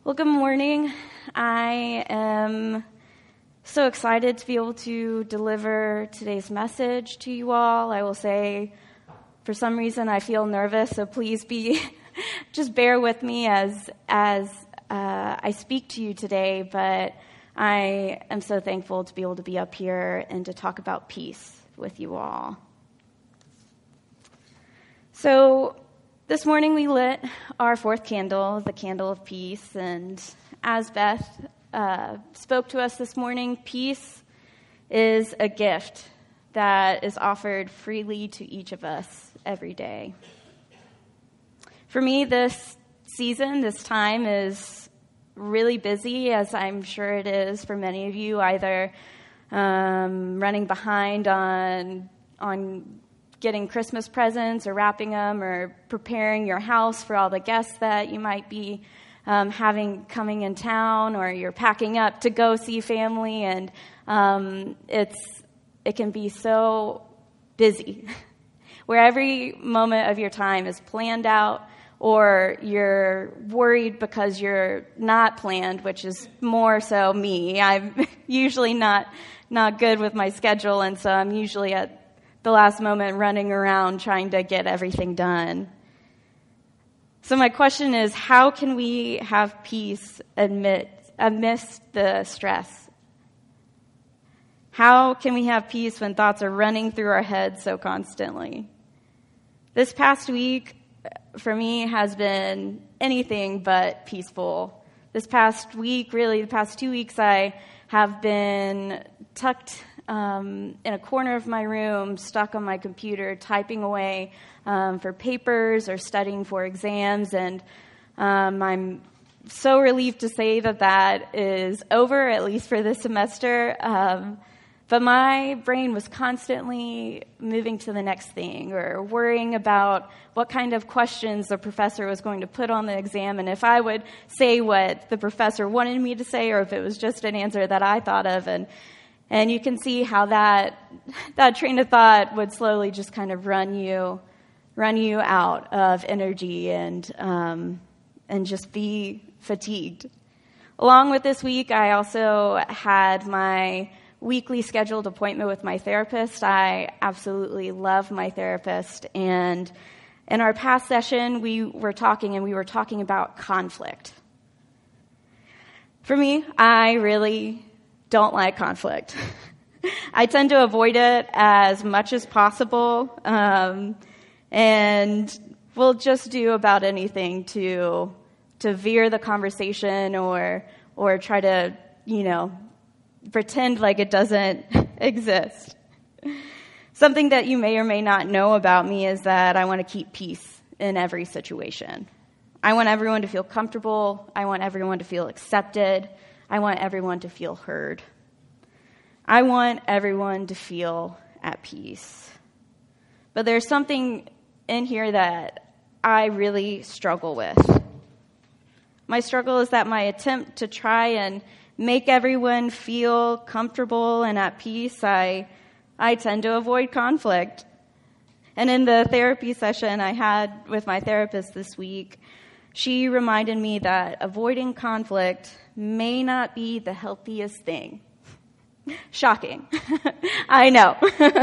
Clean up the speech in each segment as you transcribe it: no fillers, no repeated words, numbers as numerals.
Well, good morning. I am so excited to be able to deliver today's message to you all. I will say, for some reason, I feel nervous, so please just bear with me as I speak to you today, but I am so thankful to be able to be up here and to talk about peace with you all. So, this morning we lit our fourth candle, the candle of peace, and as Beth spoke to us this morning, peace is a gift that is offered freely to each of us every day. For me, this season, this time is really busy, as I'm sure it is for many of you, either running behind on getting Christmas presents or wrapping them or preparing your house for all the guests that you might be having coming in town, or you're packing up to go see family, and it can be so busy where every moment of your time is planned out, or you're worried because you're not planned, which is more so me. I'm usually not good with my schedule, and so I'm usually at the last moment running around trying to get everything done. So my question is, how can we have peace amidst the stress? How can we have peace when thoughts are running through our heads so constantly? This past week, for me, has been anything but peaceful. This past week, really the past 2 weeks, I have been tucked in a corner of my room, stuck on my computer, typing away for papers or studying for exams, and I'm so relieved to say that is over, at least for this semester. But my brain was constantly moving to the next thing, or worrying about what kind of questions the professor was going to put on the exam, and if I would say what the professor wanted me to say, or if it was just an answer that I thought of. And you can see how that train of thought would slowly just kind of run you out of energy and just be fatigued. Along with this week, I also had my weekly scheduled appointment with my therapist. I absolutely love my therapist. And in our past session, we were talking about conflict. For me, I really don't like conflict. I tend to avoid it as much as possible, and will just do about anything to veer the conversation or try to, pretend like it doesn't exist. Something that you may or may not know about me is that I want to keep peace in every situation. I want everyone to feel comfortable. I want everyone to feel accepted. I want everyone to feel heard. I want everyone to feel at peace. But there's something in here that I really struggle with. My struggle is that my attempt to try and make everyone feel comfortable and at peace, I tend to avoid conflict. And in the therapy session I had with my therapist this week, she reminded me that avoiding conflict may not be the healthiest thing. Shocking. I know.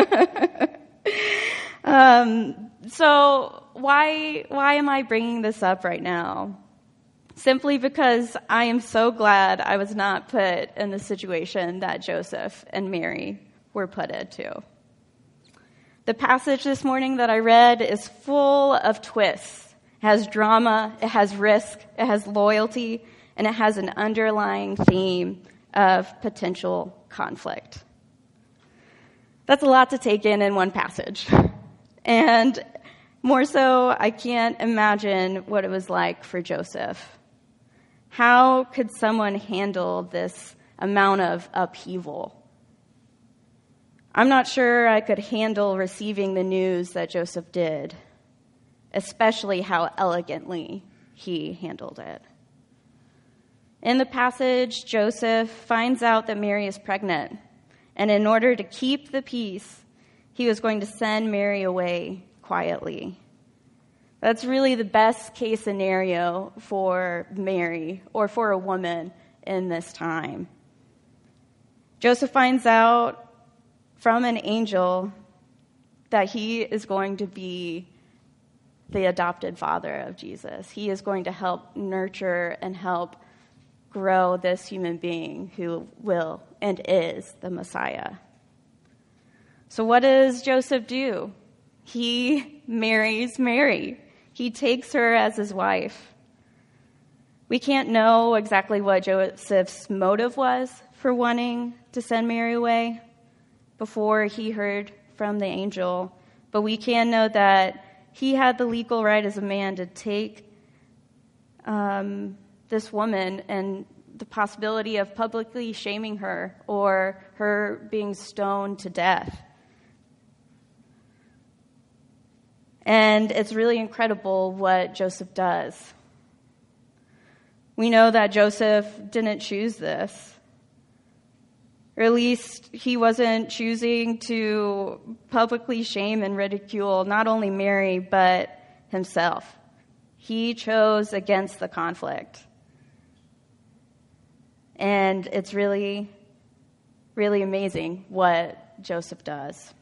So why am I bringing this up right now? Simply because I am so glad I was not put in the situation that Joseph and Mary were put into. The passage this morning that I read is full of twists. It has drama, it has risk, it has loyalty, and it has an underlying theme of potential conflict. That's a lot to take in one passage. And more so, I can't imagine what it was like for Joseph. How could someone handle this amount of upheaval? I'm not sure I could handle receiving the news that Joseph did, especially how elegantly he handled it. In the passage, Joseph finds out that Mary is pregnant, and in order to keep the peace, he was going to send Mary away quietly. That's really the best case scenario for Mary or for a woman in this time. Joseph finds out from an angel that he is going to be the adopted father of Jesus. He is going to help nurture and help grow this human being who will and is the Messiah. So what does Joseph do? He marries Mary. He takes her as his wife. We can't know exactly what Joseph's motive was for wanting to send Mary away before he heard from the angel, but we can know that he had the legal right as a man to take this woman and the possibility of publicly shaming her or her being stoned to death. And it's really incredible what Joseph does. We know that Joseph didn't choose this. Or at least he wasn't choosing to publicly shame and ridicule not only Mary, but himself. He chose against the conflict. And it's really, really amazing what Joseph does.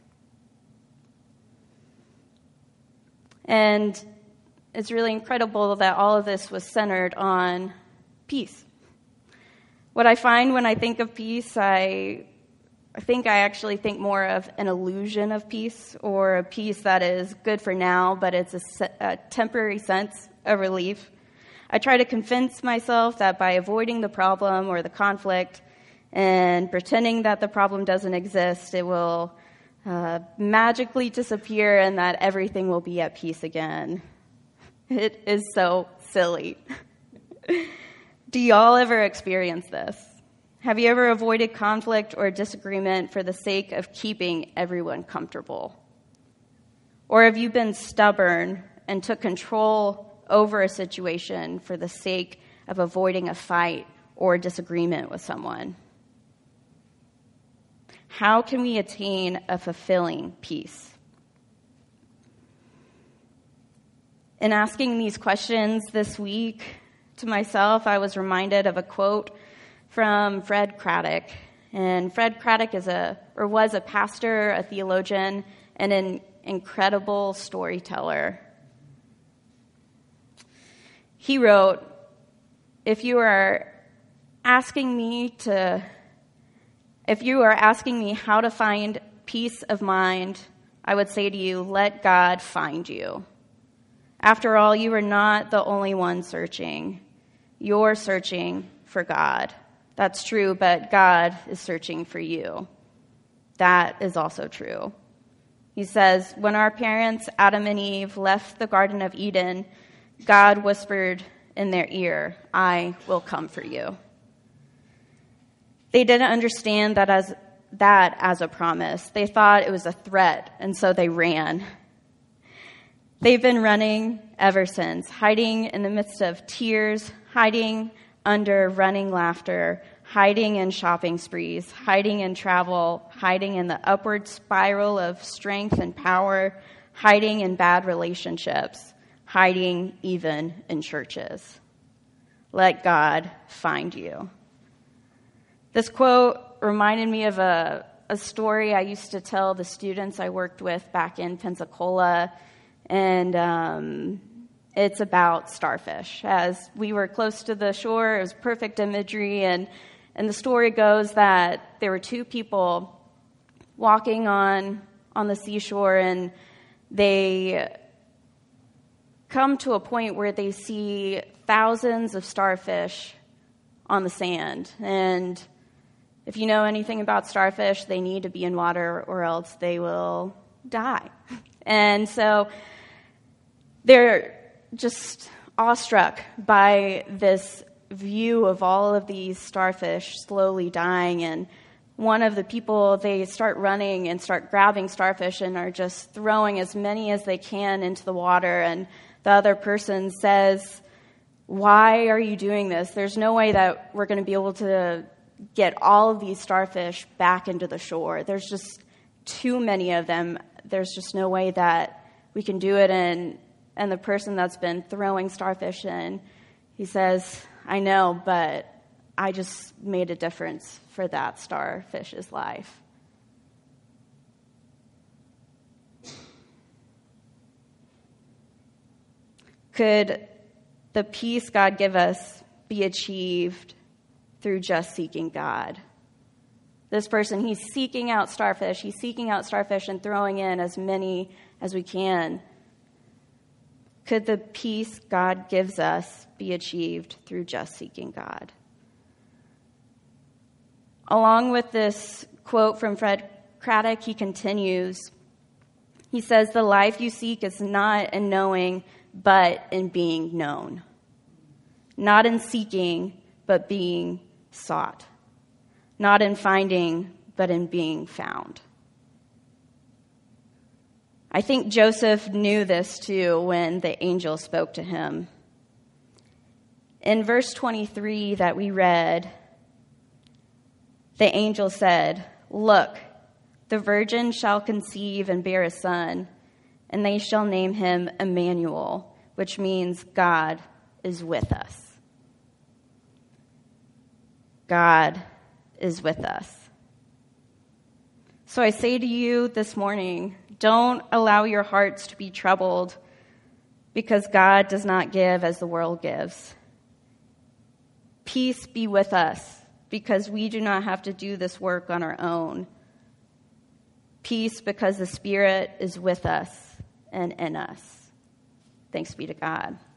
And it's really incredible that all of this was centered on peace. What I find when I think of peace, I think I actually think more of an illusion of peace, or a peace that is good for now, but it's a temporary sense of relief. I try to convince myself that by avoiding the problem or the conflict and pretending that the problem doesn't exist, it will magically disappear and that everything will be at peace again. It is so silly. Do y'all ever experience this? Have you ever avoided conflict or disagreement for the sake of keeping everyone comfortable? Or have you been stubborn and took control over a situation for the sake of avoiding a fight or disagreement with someone? How can we attain a fulfilling peace? In asking these questions this week to myself, I was reminded of a quote from Fred Craddock. And Fred Craddock was a pastor, a theologian, and an incredible storyteller. He wrote, if you are asking me how to find peace of mind, I would say to you, let God find you. After all, you are not the only one searching. You're searching for God. That's true, but God is searching for you. That is also true. He says, when our parents, Adam and Eve, left the Garden of Eden, God whispered in their ear, I will come for you. They didn't understand that as a promise. They thought it was a threat, and so they ran. They've been running ever since, hiding in the midst of tears, hiding under running laughter, hiding in shopping sprees, hiding in travel, hiding in the upward spiral of strength and power, hiding in bad relationships, hiding even in churches. Let God find you. This quote reminded me of a story I used to tell the students I worked with back in Pensacola, and it's about starfish. As we were close to the shore, it was perfect imagery, and the story goes that there were two people walking on the seashore, and they come to a point where they see thousands of starfish on the sand. And if you know anything about starfish, they need to be in water or else they will die. And so they're just awestruck by this view of all of these starfish slowly dying. And one of the people, they start running and start grabbing starfish and are just throwing as many as they can into the water. And the other person says, why are you doing this? There's no way that we're going to be able to get all of these starfish back into the shore. There's just too many of them. There's just no way that we can do it. And and the person that's been throwing starfish in, he says, I know, but I just made a difference for that starfish's life. Could the peace God give us be achieved through just seeking God? This person, he's seeking out starfish. He's seeking out starfish and throwing in as many as we can. Could the peace God gives us be achieved through just seeking God? Along with this quote from Fred Craddock, he continues. He says, the life you seek is not in knowing, but in being known. Not in seeking, but being sought. Not in finding, but in being found. I think Joseph knew this too when the angel spoke to him. In verse 23 that we read, the angel said, look, the virgin shall conceive and bear a son, and they shall name him Emmanuel, which means God is with us. God is with us. So I say to you this morning, don't allow your hearts to be troubled, because God does not give as the world gives. Peace be with us, because we do not have to do this work on our own. Peace because the Spirit is with us and in us. Thanks be to God.